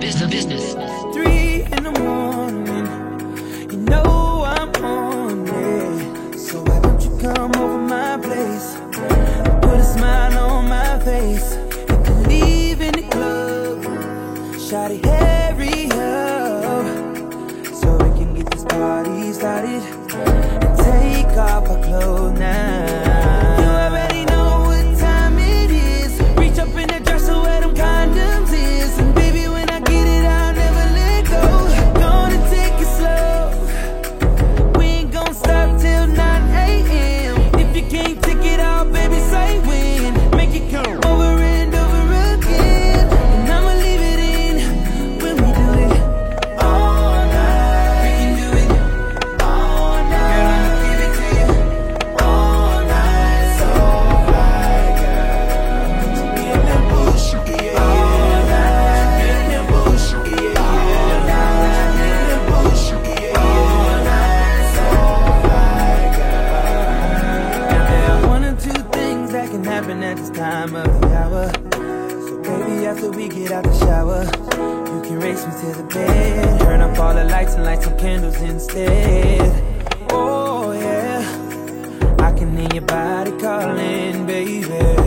business. 3 in the morning, you know I'm on it. So why don't you come over my place? Put a smile on my face. You can leave in the club. Shawty, hurry up, so we can get this party started. Take off our clothes now. You already know what time it is. Reach up in the dresser where them condoms is. And baby, when I get it, I'll never let go. Gonna take it slow. We ain't gon' stop till 9 a.m. If you can't take it out, baby, say when. Make it come over and over again. And I'ma leave it in when we do it all night. We can do it all night. Girl, I'ma give it to you all night. So fly, girl. Get in that bullshit, yeah, all night. Get in that bullshit, yeah, all night. Get in that bullshit, yeah, all night. So fly, girl. And there are 1 or 2 things that can happen at this time of the hour. So baby, after we get out the shower, you can race me to the bed. Turn up all the lights and light some candles instead. Oh yeah, I can hear your body calling, baby.